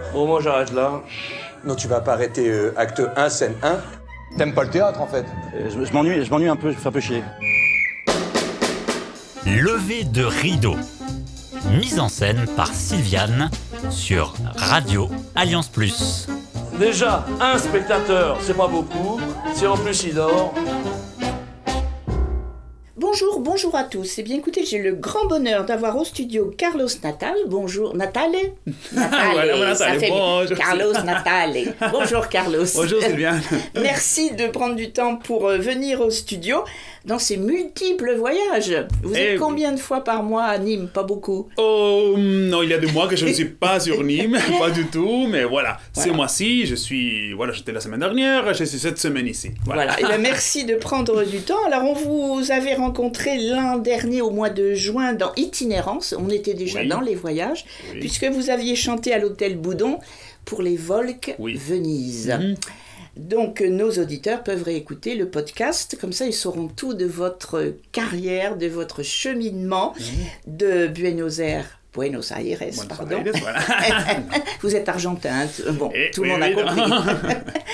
Bon, moi j'arrête là. Non, tu vas pas arrêter acte 1, scène 1. T'aimes pas le théâtre, en fait? Je m'ennuie un peu, je me fais un peu chier. Lever de rideau. Mise en scène par Sylviane sur Radio Alliance Plus. Déjà, un spectateur, c'est pas beaucoup. Si en plus il dort. Bonjour à tous. Eh bien écoutez, j'ai le grand bonheur d'avoir au studio Carlos Natale. Bonjour Natale. Voilà, ça fait bonjour. Carlos Natale. Bonjour Carlos. Bonjour Sylviane. Merci de prendre du temps pour venir au studio dans ces multiples voyages. Vous êtes combien de fois par mois à Nîmes? Pas beaucoup. Oh non, il y a 2 mois que je ne suis pas sur Nîmes, pas du tout, mais voilà. Ce mois-ci, j'étais la semaine dernière, je suis cette semaine ici. Voilà. Et bien, merci de prendre du temps. Alors on vous avait rencontré l'an dernier au mois de juin dans Itinérance. On était déjà dans les voyages, puisque vous aviez chanté à l'hôtel Boudon pour les Volques Venise. Mm-hmm. Donc, nos auditeurs peuvent réécouter le podcast, comme ça ils sauront tout de votre carrière, de votre cheminement de Buenos Aires, pardon. Voilà. Vous êtes argentin, tout le monde a compris.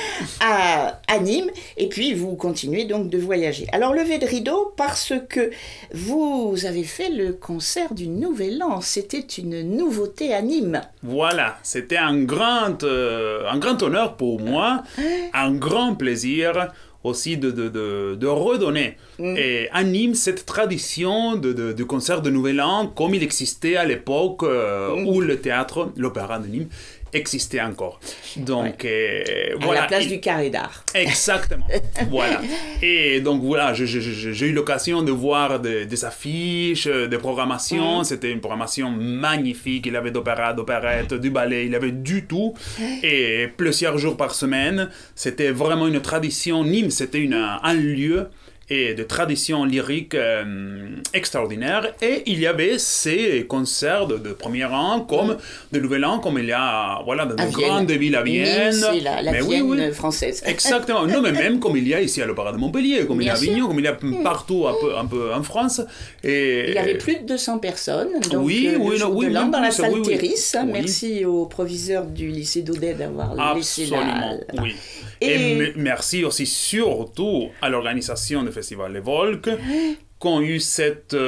à Nîmes, et puis vous continuez donc de voyager. Alors, levez de rideau, parce que vous avez fait le concert du Nouvel An, c'était une nouveauté à Nîmes. Voilà, c'était un grand honneur pour moi, un grand plaisir aussi de redonner à Nîmes cette tradition de concert de Nouvel An comme il existait à l'époque où le théâtre, l'opéra de Nîmes, existait encore. Donc, voilà. À la place du Carré d'Art. Exactement. Voilà. Et donc, voilà, j'ai eu l'occasion de voir des affiches, des programmations. C'était une programmation magnifique. Il y avait d'opéra, d'opérette, du ballet, il y avait du tout. Et plusieurs jours par semaine. C'était vraiment une tradition. Nîmes, c'était un lieu et de tradition lyrique extraordinaire. Et il y avait ces concerts de premier rang, comme de nouvel an, comme il y a dans de grandes villes à Vienne. C'est la Vienne française. Exactement. Non, mais même comme il y a ici à l'Opéra de Montpellier, comme il y a à Avignon, comme il y a partout un peu en France. Et il y avait plus de 200 personnes. Donc, même dans la salle oui. Terris. Merci au proviseur du lycée d'Audet d'avoir laissé là. Oui. Et merci aussi surtout à l'organisation du festival Les Volques qui ont eu cette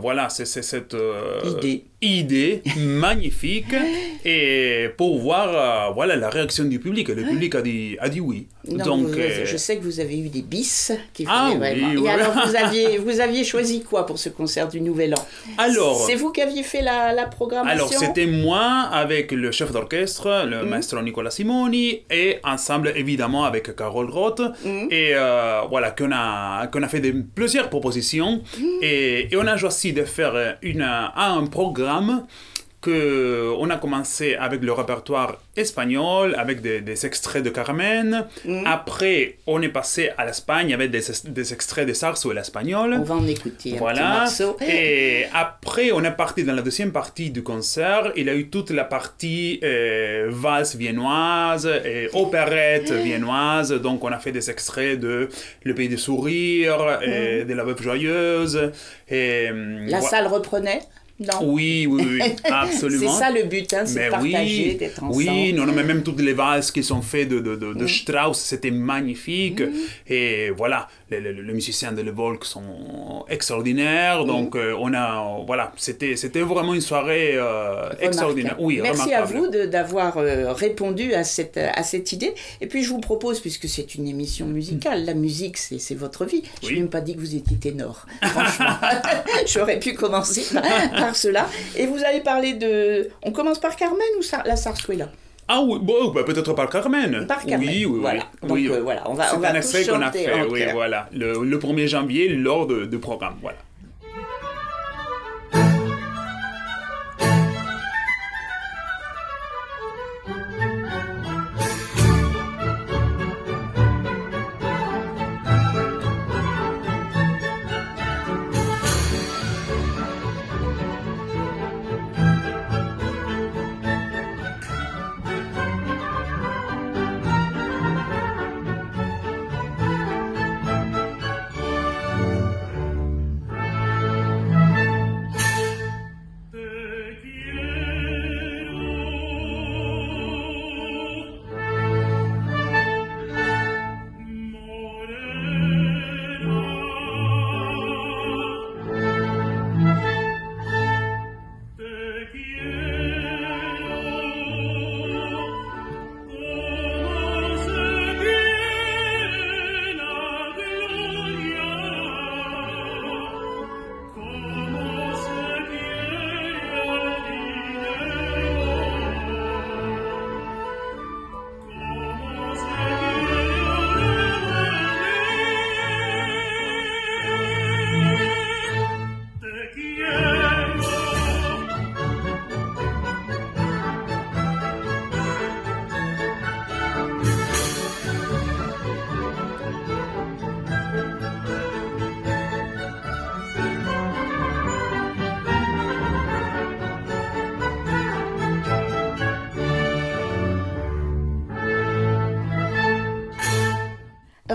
idée magnifique et pour voir la réaction du public. Le public a dit oui. Donc, je sais que vous avez eu des bis qui faisaient vraiment. Et alors vous aviez choisi quoi pour ce concert du Nouvel An? Alors, c'est vous qui aviez fait la programmation? Alors c'était moi avec le chef d'orchestre, le maestro Nicola Simoni, et ensemble évidemment avec Carole Roth, et qu'on a fait plusieurs propositions, et on a choisi de faire un programme qu'on a commencé avec le répertoire espagnol, avec des extraits de Carmen. Après, on est passé à l'Espagne avec des extraits de Zarzuela espagnol. On va en écouter un petit morceau. Et après, on est parti dans la deuxième partie du concert. Il y a eu toute la partie valse viennoise, et opérette viennoise. Donc, on a fait des extraits de Le Pays des Sourires, et de La Veuve Joyeuse. Et, la salle reprenait? Non. Oui, absolument. C'est ça le but, c'est de partager, d'être ensemble. Oui, mais même toutes les valses qui sont faites de Strauss, c'était magnifique. Et voilà, les musiciens de Les Volques sont extraordinaires. Donc, c'était vraiment une soirée extraordinaire. Oui, merci à vous d'avoir répondu à cette idée. Et puis, je vous propose, puisque c'est une émission musicale, la musique, c'est votre vie. Je n'ai même pas dit que vous étiez ténor. Franchement, j'aurais pu commencer par cela. Et vous allez parler de... On commence par Carmen ou la Zarzuela? Ah oui, peut-être par Carmen. Par Carmen, oui. Voilà. Donc on va c'est un extrait qu'on a fait, oui, voilà. Le 1er janvier, lors du programme, voilà.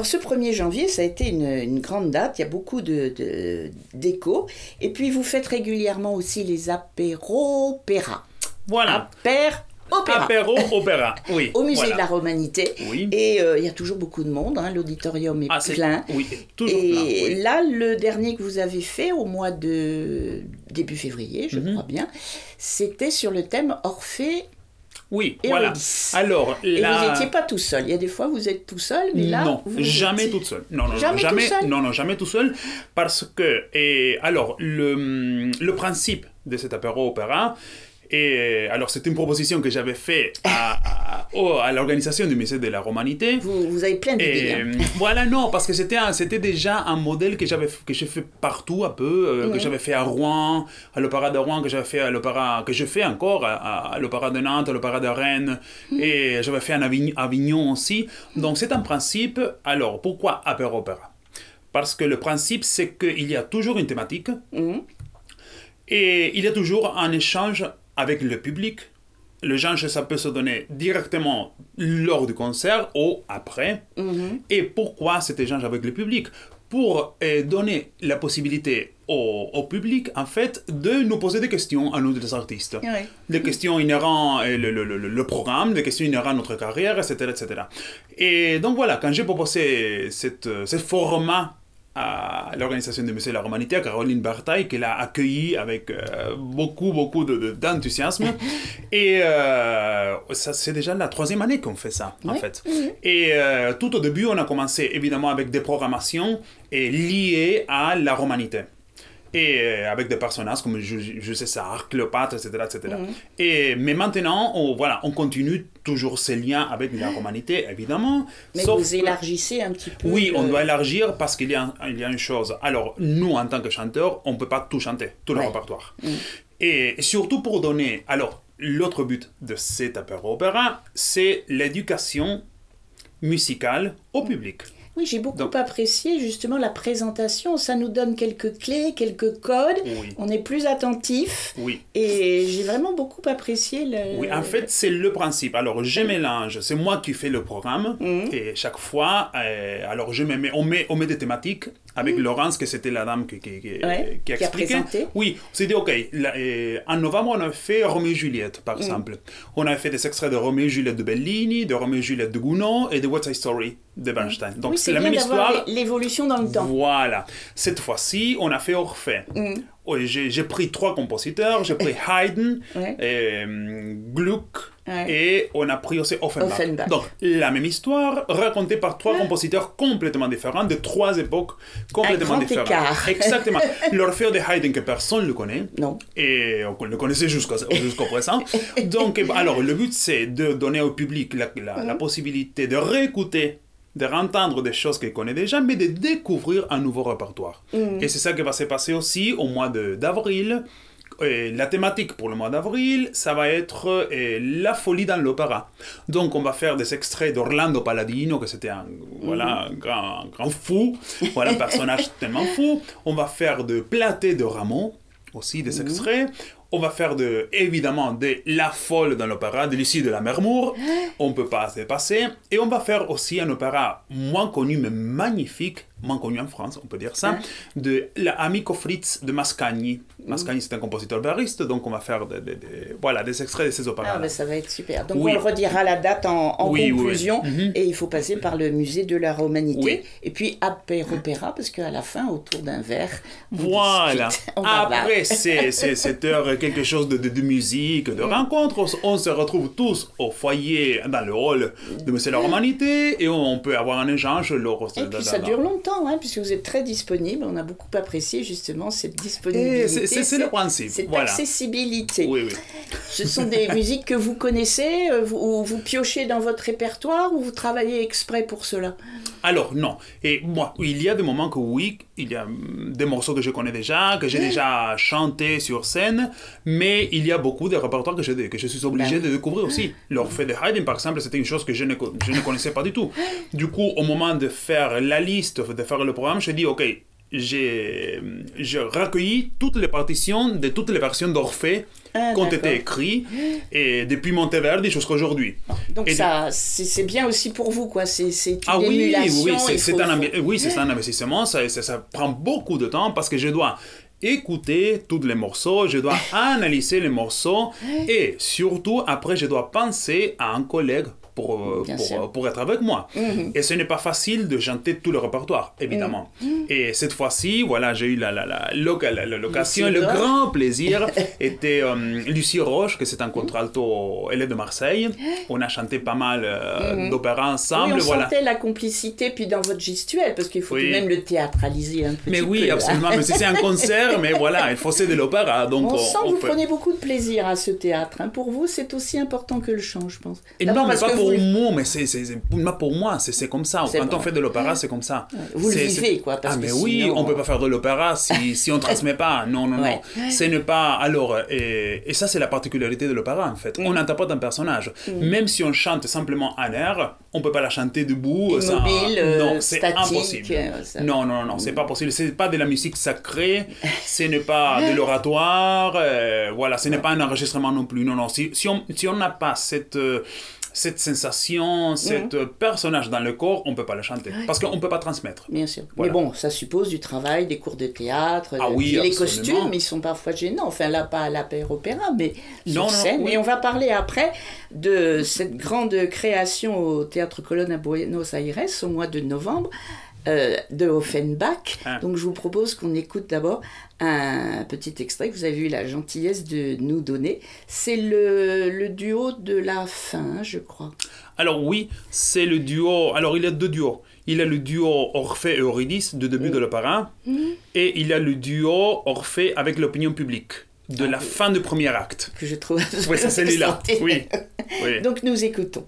Alors ce 1er janvier, ça a été une grande date, il y a beaucoup d'échos. Et puis vous faites régulièrement aussi les apéro-opéra. Voilà. Apéro-opéra, oui. Au musée de la Romanité. Oui. Et il y a toujours beaucoup de monde, hein, l'auditorium est plein. Oui, toujours plein. Et là, le dernier que vous avez fait au mois de début février, je crois bien, c'était sur le thème Orphée. Oui, et voilà. Eurydice. Alors, et vous n'étiez pas tout seul. Il y a des fois, vous êtes tout seul, mais là... Non, jamais tout seul. Non, jamais tout seul. Parce que, alors, le principe de cet apéro-opéra, alors c'est une proposition que j'avais faite à l'organisation du musée de la Romanité. Vous avez plein d'idées. Voilà, non, parce que c'était déjà un modèle que j'ai fait partout un peu, que j'avais fait à Rouen, à l'Opéra de Rouen, que j'avais fait à l'Opéra, que je fais encore à l'Opéra de Nantes, à l'Opéra de Rennes, et j'avais fait à Avignon aussi. Donc c'est un principe. Alors pourquoi apéro-opéra? Parce que le principe, c'est qu'il y a toujours une thématique, et il y a toujours un échange avec le public. L'échange, ça peut se donner directement lors du concert ou après. Et pourquoi cet échange avec le public? Pour donner la possibilité au public, en fait, de nous poser des questions à nous, les artistes. Oui. Des questions inhérentes le programme, des questions inhérentes à notre carrière, etc., etc. Et donc voilà, quand j'ai proposé ce format à l'organisation du musée de la Romanité, à Caroline Bertaille, qui l'a accueilli avec beaucoup d'enthousiasme. Et ça, c'est déjà la 3e année qu'on fait ça, en fait. Et tout au début, on a commencé évidemment avec des programmations liées à la Romanité. Et avec des personnages comme Jules César, Cléopâtre, etc. Mais maintenant, on continue toujours ces liens avec la Romanité, évidemment. Mais vous élargissez un petit peu. Oui, on doit élargir parce qu'il y a une chose. Alors, nous, en tant que chanteurs, on ne peut pas tout chanter, tout le répertoire. Et surtout pour donner... Alors, l'autre but de cet apéro-opéra, c'est l'éducation musicale au public. Oui, j'ai beaucoup apprécié justement la présentation. Ça nous donne quelques clés, quelques codes. On est plus attentif. Et j'ai vraiment beaucoup apprécié Oui, en fait, c'est le principe. Alors, je mélange. C'est moi qui fais le programme. Et chaque fois, alors on met des thématiques avec Laurence, que c'était la dame qui a expliqué. Oui, on s'est dit, OK, en novembre, on a fait Roméo et Juliette, par exemple. On a fait des extraits de Roméo et Juliette de Bellini, de Roméo et Juliette de Gounod et de West Side Story de Bernstein. Donc, c'est la même histoire. L'évolution dans le temps. Voilà. Cette fois-ci, on a fait Orphée. J'ai pris 3 compositeurs. J'ai pris Haydn, Gluck, et on a pris aussi Offenbach. Donc, la même histoire, racontée par 3 compositeurs complètement différents, de 3 époques complètement différentes. Écart. Exactement. L'Orphée de Haydn, que personne ne le connaît. Non. Et on le connaissait jusqu'au présent. Donc, alors, le but, c'est de donner au public la possibilité de réécouter, de entendre des choses qu'il connaît déjà, mais de découvrir un nouveau répertoire. Et c'est ça qui va se passer aussi au mois d'avril. La thématique pour le mois d'avril, ça va être la folie dans l'opéra. Donc on va faire des extraits d'Orlando Palladino, que c'était un grand fou, un personnage tellement fou. On va faire de Platée de Rameau, aussi des extraits. On va faire évidemment de La Folle dans l'opéra, de Lucie de la Mermour. On ne peut pas se passer. Et on va faire aussi un opéra moins connu, mais magnifique, moins connu en France, on peut dire ça, de l'Amico Fritz de Mascagni. Mascagni, c'est un compositeur bariste, donc on va faire des extraits de ces opéras. Ah, ben ça va être super. Donc on redira la date en conclusion, et il faut passer par le musée de la Romanité, et puis apéro-opéra, parce qu'à la fin, autour d'un verre, voilà. Après, cette heure, quelque chose de musique, de rencontre, on se retrouve tous au foyer, dans le hall de Monsieur de la Romanité, et on peut avoir un échange. Et puis ça dure longtemps, puisque vous êtes très disponible. On a beaucoup apprécié justement cette disponibilité. C'est le principe. Cette accessibilité. Oui. Ce sont des musiques que vous connaissez, vous piochez dans votre répertoire, ou vous travaillez exprès pour cela? Alors, non. Et moi, il y a des moments que oui, il y a des morceaux que je connais déjà, que j'ai déjà chanté sur scène, mais il y a beaucoup de répertoires que je suis obligé de découvrir aussi. L'Orphée de Haydn, par exemple, c'était une chose que je ne connaissais pas du tout. Du coup, au moment de faire la liste, de faire le programme, je dis, OK, j'ai recueilli toutes les partitions de toutes les versions d'Orphée qui ont été écrites, et depuis Monteverdi jusqu'à aujourd'hui. Donc c'est bien aussi pour vous, quoi. C'est une oui, émulation. C'est un investissement. Ça prend beaucoup de temps parce que je dois écouter tous les morceaux, je dois analyser les morceaux et surtout, après, je dois penser à un collègue pour être avec moi. Et ce n'est pas facile de chanter tout le répertoire, évidemment. Et cette fois-ci, voilà, j'ai eu l'occasion, le grand plaisir était Lucie Roche, que c'est un contralto, elle est de Marseille. On a chanté pas mal d'opéras ensemble. Oui, on sentait la complicité, puis dans votre gestuelle, parce qu'il faut tout de même le théâtraliser un petit peu. Mais oui, absolument. Mais c'est un concert, mais voilà, il faut c'est de l'opéra. Donc on sent que vous prenez beaucoup de plaisir à ce théâtre. Hein. Pour vous, c'est aussi important que le chant, je pense. Et non, mais pas pour moi, mais pour moi, c'est comme ça. Quand on fait de l'opéra, c'est comme ça. Vous le vivez, quoi. Parce mais que oui, sinon, on peut pas faire de l'opéra si on transmet pas. Non. Ce n'est pas... Alors, et ça, c'est la particularité de l'opéra, en fait. On interprète un personnage. Même si on chante simplement un air, on peut pas la chanter debout. Immobile, non, c'est statique, impossible. Non, c'est pas possible. C'est pas de la musique sacrée, ce n'est pas de l'oratoire, voilà, ce n'est pas un enregistrement non plus. Non. Si on n'a pas cette sensation, personnage dans le corps, on ne peut pas le chanter. Parce qu'on ne peut pas transmettre. Bien sûr. Voilà. Mais bon, ça suppose du travail, des cours de théâtre. Oui, les absolument. costumes, ils sont parfois gênants. Enfin, là, pas à l'opéra, mais sur Non, scène. oui. Et on va parler après de cette grande création au Théâtre Colonne à Buenos Aires au mois de novembre. De Offenbach. Donc je vous propose qu'on écoute d'abord un petit extrait que vous avez eu la gentillesse de nous donner. C'est le duo de la fin, je crois. Alors oui, c'est le duo. Alors il y a deux duos. Il y a le duo Orphée et Eurydice de début de l'opéra et il y a le duo Orphée avec l'opinion publique de la fin du premier acte. Que je trouve Oui, c'est celui-là. Oui. Donc nous écoutons.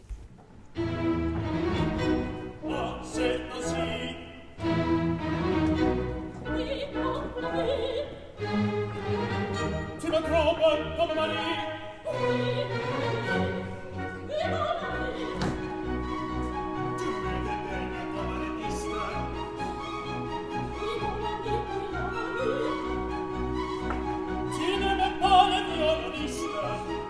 Come Marie, tu vedi bene come le distra. Ti ne me pare violinista.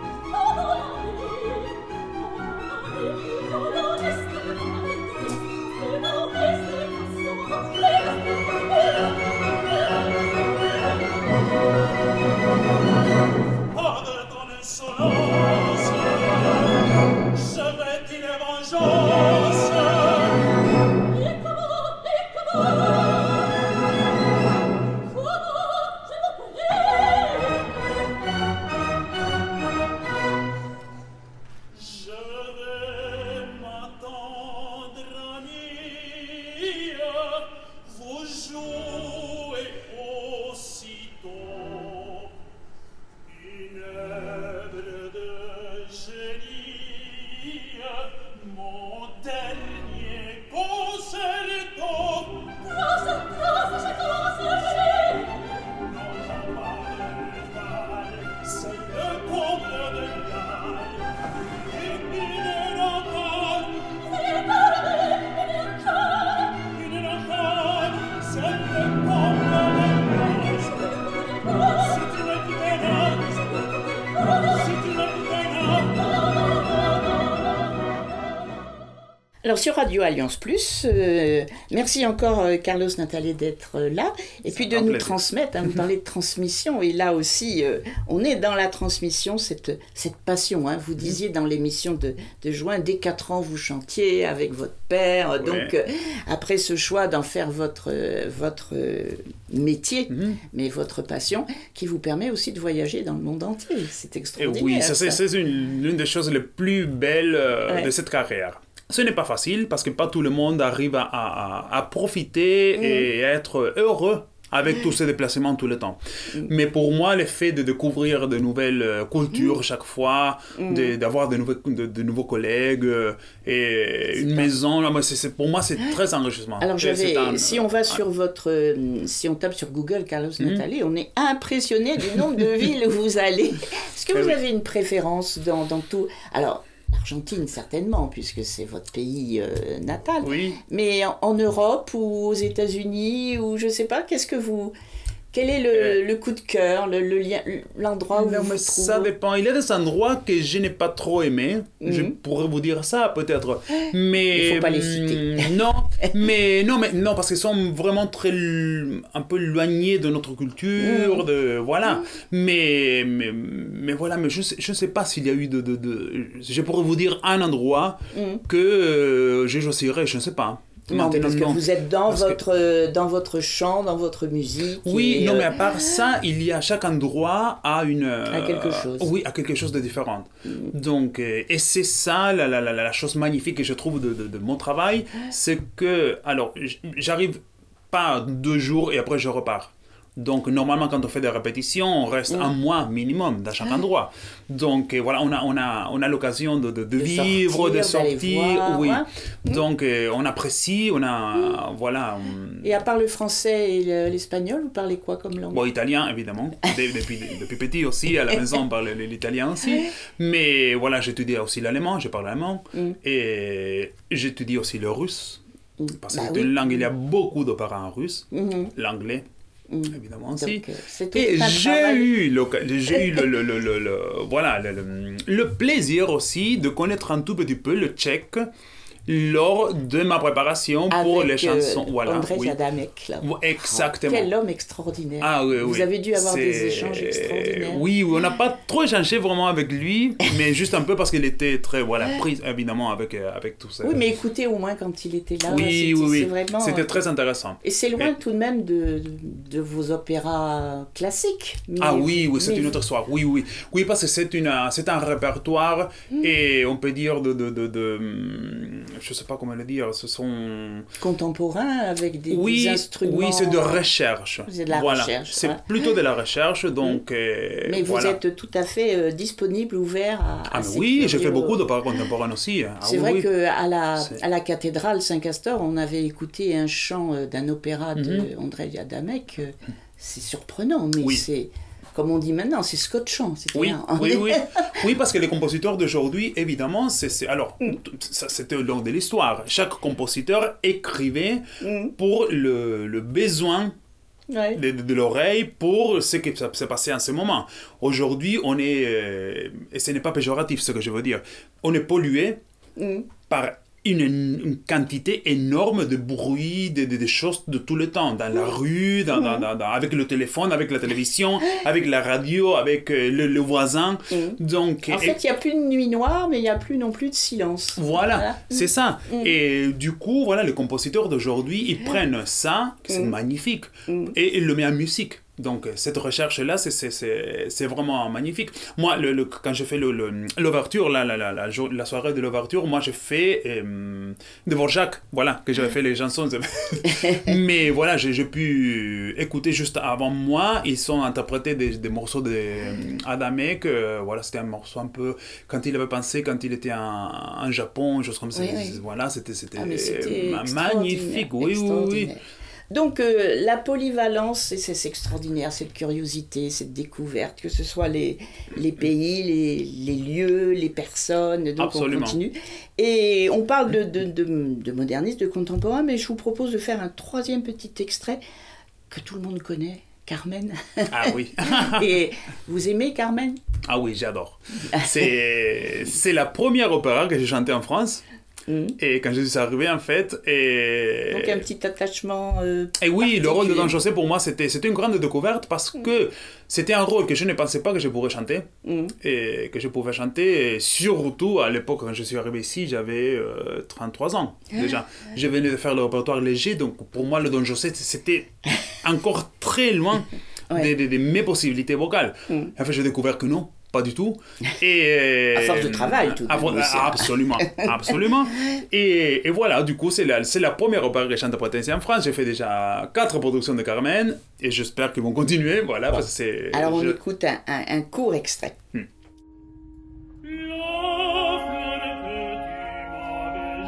Alors sur Radio Alliance Plus, merci encore Carlos Nathalie d'être là et puis de nous transmettre, vous parlez de transmission et là aussi on est dans la transmission, cette passion, hein. Vous disiez dans l'émission de juin, dès 4 ans vous chantiez avec votre père, donc après ce choix d'en faire votre métier, mais votre passion qui vous permet aussi de voyager dans le monde entier, c'est extraordinaire. Et oui, c'est l'une des choses les plus belles de cette carrière. Ce n'est pas facile parce que pas tout le monde arrive à profiter et à être heureux avec tous ces déplacements tout le temps. Mais pour moi, le fait de découvrir de nouvelles cultures chaque fois, d'avoir de nouveaux collègues et une maison, pour moi, c'est très enrichissant. Alors, si on va sur si on tape sur Google Carlos Nathalie, on est impressionné du nombre de villes où vous allez. Est-ce que vous avez une préférence dans tout? Alors, l'Argentine, certainement, puisque c'est votre pays natal. Oui. Mais en Europe ou aux États-Unis, ou je ne sais pas, qu'est-ce que vous Quel est le coup de cœur, le lien, l'endroit où Non, vous mais vous ça trouvez? dépend. Il y a des endroits que je n'ai pas trop aimés. Je pourrais vous dire ça, peut-être. Mais... Il faut pas les citer. Non, parce qu'ils sont vraiment un peu éloignés de notre culture, voilà. Mais voilà, mais je ne sais pas s'il y a eu je pourrais vous dire un endroit que je choisirais, je ne sais pas. Non, mais parce que vous êtes dans Parce que- dans votre chant, dans votre musique. Oui, et, non, mais à part ça, chaque endroit a quelque chose. Oui, a quelque chose de différent. Donc, et c'est ça la chose magnifique que je trouve de mon travail, c'est que, alors, j'arrive pas 2 jours et après je repars. Donc, normalement, quand on fait des répétitions, on reste un mois minimum dans chaque endroit. Donc, voilà, on a l'occasion de vivre, de sortir, d'aller sortir. voir, Oui. hein. Donc, on apprécie, voilà. Et à part le français et l'espagnol, vous parlez quoi comme langue? Bon, italien, évidemment. Depuis petit aussi, à la maison, on parle l'italien aussi. Mais voilà, j'étudie aussi l'allemand, je parle allemand. Et j'étudie aussi le russe. Parce que Bah c'est oui. une langue, il y a beaucoup d'opéras en russe. L'anglais, évidemment aussi. Donc, c'est tout Et un j'ai travail. eu voilà, le plaisir aussi de connaître un tout petit peu le tchèque lors de ma préparation pour Avec, les chansons. Voilà, Andrzej oui. Adamek, là. Exactement. Quel homme extraordinaire. Ah oui, Vous oui. avez dû avoir C'est- des échanges extraordinaires. Oui, on n'a pas trop échangé vraiment avec lui, mais juste un peu parce qu'il était très pris évidemment avec tout ça. Oui, mais écoutez au moins quand il était là. Oui, c'est oui. vraiment, C'était très intéressant. Et c'est loin Et- tout de même de vos opéras classiques. Ah Mais- oui, c'est mais une autre histoire. Oui, parce que c'est un répertoire et on peut dire je sais pas comment le dire, ce sont... Contemporains avec des Oui, instruments. oui, c'est de recherche. C'est de la Voilà. recherche, C'est ouais. plutôt de la recherche, donc... Mais vous voilà. êtes tout à fait disponible, ouvert à. Ah, mais ces oui, j'ai fait curieux- beaucoup d'opéras contemporains aussi. Ah, C'est oui, vrai oui. qu'à C'est- la cathédrale Saint-Castor, on avait écouté un chant d'un opéra de Andrzej Adamek. C'est surprenant, mais Oui. c'est, comme on dit maintenant, c'est scotchant. C'était Oui, un- oui. Oui, parce que les compositeurs d'aujourd'hui, évidemment, alors, ça, c'était au long de l'histoire. Chaque compositeur écrivait pour le besoin Ouais. de l'oreille, pour ce qui s'est passé en ce moment. Aujourd'hui, on est, et ce n'est pas péjoratif ce que je veux dire, on est pollué par une quantité énorme de bruit, de choses de tout le temps, dans la rue, avec le téléphone, avec la télévision, avec la radio, avec le voisin. Donc, En fait, il n'y a plus de nuit noire, mais il n'y a plus non plus de silence. voilà, c'est ça. Et du coup, voilà, les compositeurs d'aujourd'hui, ils prennent ça, c'est magnifique, et ils le mettent en musique. Donc, cette recherche-là, c'est vraiment magnifique. Moi, quand je fais l'ouverture, la soirée de l'ouverture, moi, je fais Dvorak, voilà, que j'avais fait les chansons. Mais voilà, j'ai pu écouter juste avant moi, ils ont interprété des morceaux d'Adamek. Voilà, c'était un morceau un peu, quand il avait pensé, quand il était en Japon, chose comme ça. Oui. Voilà, c'était Ah, mais c'était magnifique, oui. extraordinaire. Donc, la polyvalence, c'est extraordinaire, cette curiosité, cette découverte, que ce soit les pays, les lieux, les personnes, donc Absolument. on continue. Et on parle de modernisme, de contemporain, mais je vous propose de faire un 3e petit extrait que tout le monde connaît, Carmen. Ah oui. Et vous aimez Carmen? Ah oui, j'adore. C'est la première opéra que j'ai chantée en France. Et quand je suis arrivé, en fait... Donc un petit attachement Et oui, le rôle de Don particulier. José, pour moi, c'était une grande découverte parce que c'était un rôle que je ne pensais pas que je pourrais chanter. Et que je pouvais chanter, et surtout à l'époque, quand je suis arrivé ici, j'avais 33 ans déjà. Je venais de faire le répertoire léger, donc pour moi, le Don José, c'était encore très loin de mes possibilités vocales. En fait, j'ai découvert que non. Pas du tout. Et, À force de travail, tout de même aussi. Absolument, absolument. Et voilà, du coup, c'est la première opéra que j'ai interprétée ici en France. J'ai fait déjà 4 productions de Carmen, et j'espère qu'ils vont continuer, voilà, parce que c'est... Alors on écoute un court extrait. La fleur que tu m'avais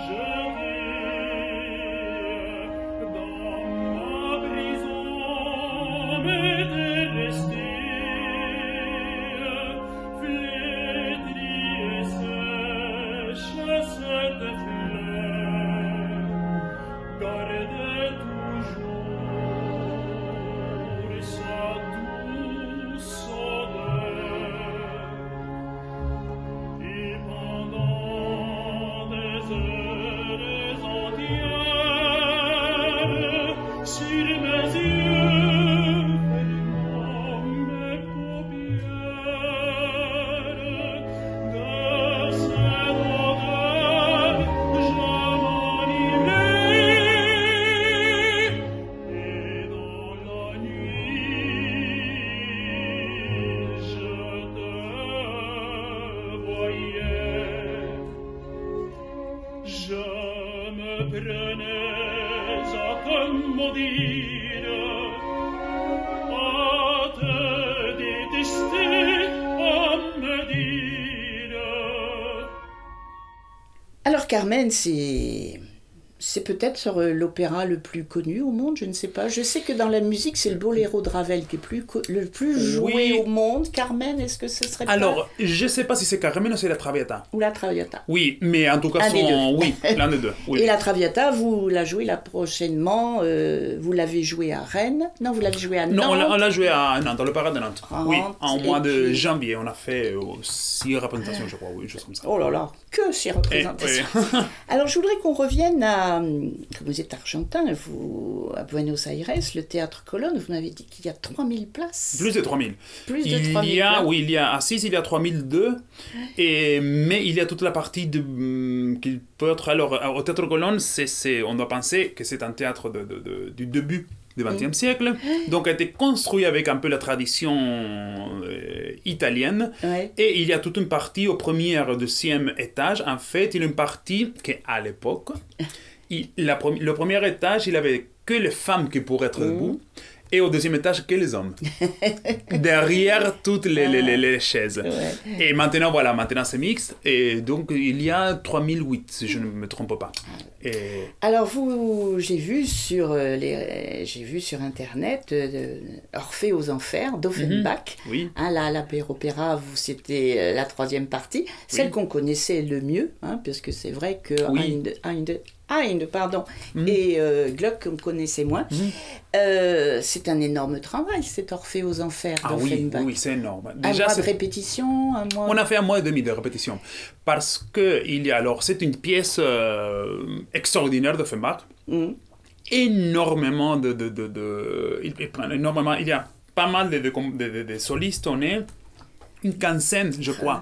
jetée dans ma prison m'était restée flétrie et sèche cette fleur gardez toujours sa prenez à commodire, à te détester, à me dire. Alors Carmen, c'est peut-être sur l'opéra le plus connu au monde, je ne sais pas. Je sais que dans la musique, c'est le boléro de Ravel qui est le plus joué Oui. au monde. Carmen, est-ce que ce serait Alors, je ne sais pas si c'est Carmen ou c'est la Traviata. pas... Ou la Traviata. Oui, mais en tout cas, Un des deux. oui, l'un des deux. Oui. Et la Traviata, vous la jouez là prochainement. Vous l'avez jouée à Rennes. Non, vous l'avez jouée à Nantes. Non, on l'a joué à Nantes, dans l'opéra de Nantes. Oui, en et mois de puis- janvier, on a fait 6 représentations, je crois, oui, une chose comme ça. Oh là là, que ces représentations. oui. Alors, je voudrais qu'on revienne à... Comme vous êtes argentin, vous, à Buenos Aires, le Théâtre Colonne, vous m'avez dit qu'il y a 3000 places. Plus de 3000. Plus de 3000 Il y a, places. oui, il y a à 6, il y a 3002, mais il y a toute la partie qui peut être... Alors, au Théâtre Colonne, on doit penser que c'est un théâtre du début du XXe siècle, donc a été construit avec un peu la tradition italienne, Ouais. et il y a toute une partie au premier et deuxième étage. En fait, il y a une partie qu'à l'époque, le premier étage, il avait que les femmes qui pourraient être debout, et au deuxième étage, que les hommes. Derrière toutes les chaises. Ouais. Et maintenant, voilà, maintenant c'est mixte, et donc il y a 3008, si je ne me trompe pas. Et... Alors j'ai vu sur internet Orphée aux enfers d'Offenbach. Oui. Hein, là, la Pair Opéra, c'était la troisième partie, celle qu'on connaissait le mieux, hein, parce que c'est vrai que Oui. Hind, pardon, et Gluck, on connaissait moins. C'est un énorme travail, cet Orphée aux enfers Ah oui, d'Offenbach. oui, c'est énorme. Un mois de répétition, un mois... On a fait 1 mois et demi de répétition. Parce que c'est une pièce extraordinaire d'Offenbach. Énormément énormément, il y a pas mal de solistes. On est une quinzaine, je crois,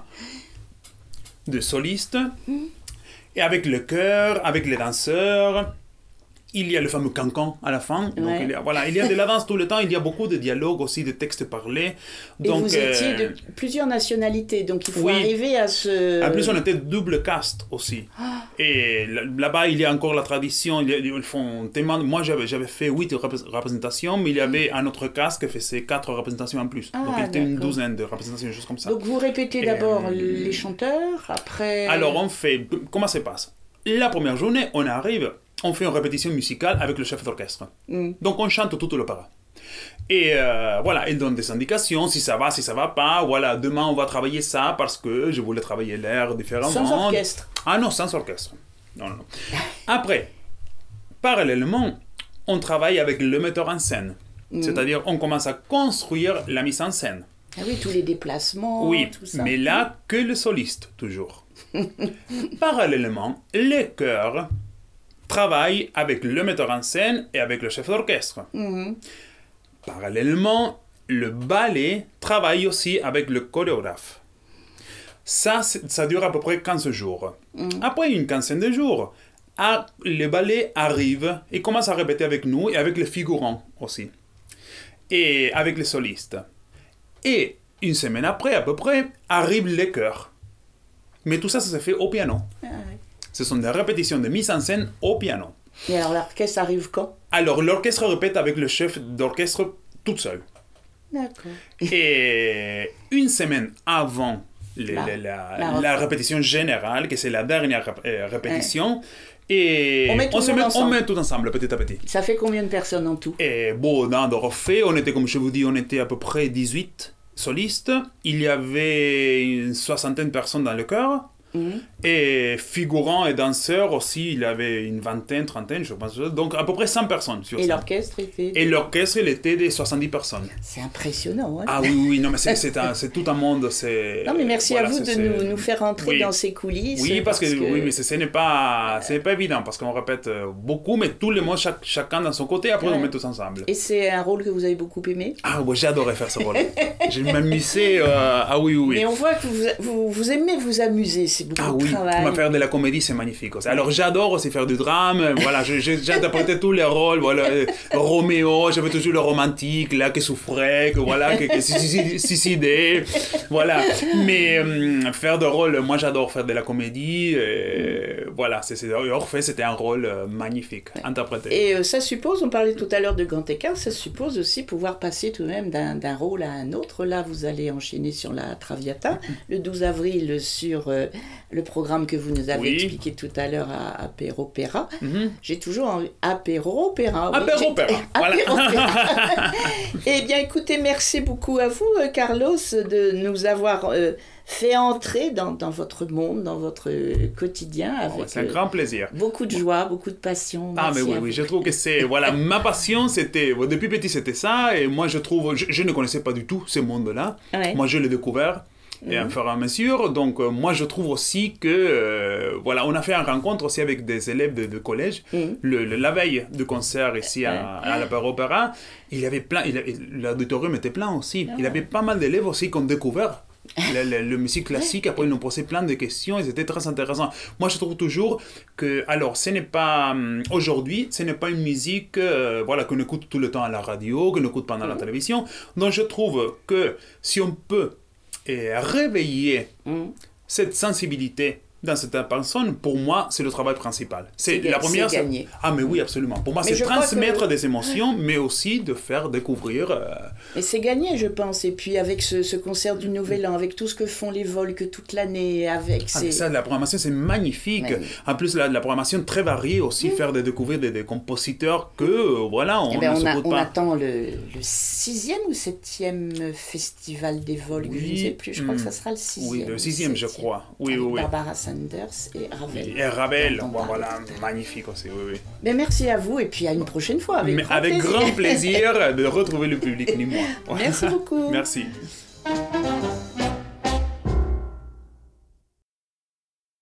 de solistes. Et avec le chœur, avec les danseurs. Il y a le fameux cancan à la fin. Donc Ouais. il y a de la danse tout le temps. Il y a beaucoup de dialogues aussi, de textes parlés. Et Donc, vous étiez de plusieurs nationalités, donc il faut oui. arriver à se... En plus, on était double cast aussi. Et là-bas, il y a encore la tradition. Ils font tellement... Moi, j'avais fait 8 représentations, mais il y avait un autre cast qui faisait 4 représentations en plus. Ah, donc, il était une d'accord. douzaine de représentations, des choses comme ça. Donc vous répétez Et, d'abord les chanteurs, après... Alors, on fait... Comment ça se passe? La première journée, on arrive, on fait une répétition musicale avec le chef d'orchestre. Donc, on chante tout l'opéra. Et voilà, il donne des indications, si ça va pas. Voilà, demain, on va travailler ça parce que je voulais travailler l'air différemment. Sans orchestre. Ah non, sans orchestre. Non. Après, parallèlement, on travaille avec le metteur en scène. C'est-à-dire, on commence à construire la mise en scène. Ah oui, tous les déplacements, Oui, tout ça. mais là, que le soliste, toujours. Parallèlement, les chœurs travaillent avec le metteur en scène et avec le chef d'orchestre. Parallèlement, le ballet travaille aussi avec le chorégraphe. Ça dure à peu près 15 jours. Après une quinzaine de jours, le ballet arrive et commence à répéter avec nous et avec les figurants aussi. Et avec les solistes. Et une semaine après, à peu près, arrivent les chœurs. Mais tout ça, ça se fait au piano. Ce sont des répétitions de mise en scène au piano. Et alors l'orchestre arrive quand? Alors, l'orchestre répète avec le chef d'orchestre toute seule. D'accord. Et une semaine avant la répétition générale, que c'est la dernière répétition, et On met tout le monde on ensemble. met tout ensemble, petit à petit. Ça fait combien de personnes en tout? Et bon, dans Orphée, on était, comme je vous dis, on était à peu près 18 solistes. Il y avait une soixantaine de personnes dans le chœur. Et figurants et danseurs aussi, il y avait une vingtaine, trentaine, je pense. Donc à peu près 100 personnes sur Et scène. l'orchestre était... Et l'orchestre, il était de 70 personnes. C'est impressionnant, hein? Ah oui, non, mais c'est tout un monde. Non, mais merci à vous de nous faire entrer Oui. dans ces coulisses. Oui, parce que oui, mais ce n'est pas évident, parce qu'on répète beaucoup, mais tout le monde, chacun dans son côté, après on met tous ensemble. Et c'est un rôle que vous avez beaucoup aimé? Ah ouais, j'ai adoré faire ce rôle. Je m'amusais, ah oui. Mais on voit que vous aimez vous amuser, c'est c'est beaucoup Ah de oui, travail. faire de la comédie, c'est magnifique aussi. Alors j'adore aussi faire du drame. Voilà, j'ai interprété tous les rôles. Voilà, Roméo, j'avais toujours le romantique, là, qui souffrait, qui se suicidait. Voilà. Mais faire de rôle, moi j'adore faire de la comédie. Voilà, Orphée, c'était un rôle magnifique, interprété. Et ça suppose, on parlait tout à l'heure de grand écart, ça suppose aussi pouvoir passer tout de même d'un rôle à un autre. Là, vous allez enchaîner sur la Traviata, le 12 avril sur le programme que vous nous avez expliqué tout à l'heure à Apéropéra. J'ai toujours envie... Apéropéra. Oui, Apéropéra, voilà. Apéropéra. Eh bien, écoutez, merci beaucoup à vous, Carlos, de nous avoir fait entrer dans votre monde, dans votre quotidien. Avec, c'est un grand plaisir. Beaucoup de joie, beaucoup de passion. Ah, mais Merci à oui, vous. je trouve que c'est... Voilà, ma passion, c'était... Depuis petit, c'était ça. Et moi, je trouve... Je ne connaissais pas du tout ce monde-là. Ouais. Moi, je l'ai découvert. Et à fur et à mesure, donc moi je trouve aussi que, voilà, on a fait une rencontre aussi avec des élèves de collège, la veille du concert ici à l'Apéropéra, il y avait plein, l'auditorium était plein aussi, il y avait pas mal d'élèves aussi qui ont découvert la musique classique, après ils nous posaient plein de questions, et c'était très intéressant. Moi je trouve toujours que, alors ce n'est pas, aujourd'hui, ce n'est pas une musique voilà, qu'on écoute tout le temps à la radio, qu'on écoute pendant la télévision, donc je trouve que si on peut réveiller cette sensibilité dans cette personne, pour moi, c'est le travail principal. C'est la première. C'est gagné. Ah, mais oui, absolument. Pour moi, Mais c'est je crois transmettre des émotions, mais aussi de faire découvrir. Et c'est gagné, je pense. Et puis avec ce concert du Nouvel An, avec tout ce que font les Volques toute l'année, avec Ah, mais ça, la programmation, c'est magnifique. En plus, la programmation très variée aussi, faire découvrir des compositeurs que, voilà, on ne s'écoute on pas. attend le 6e ou 7e festival des Volques, je ne sais plus. Je crois que ça sera le 6e. Oui, le 6e, je crois. Oui, avec oui. Barbara Sanders et Ravel. Et Ravel, dont on parle voilà, tout à l'heure. magnifique aussi, oui. Mais merci à vous et puis à une prochaine fois. Avec Mais grand avec plaisir. grand plaisir de retrouver le public, ni moi. Merci beaucoup. Merci.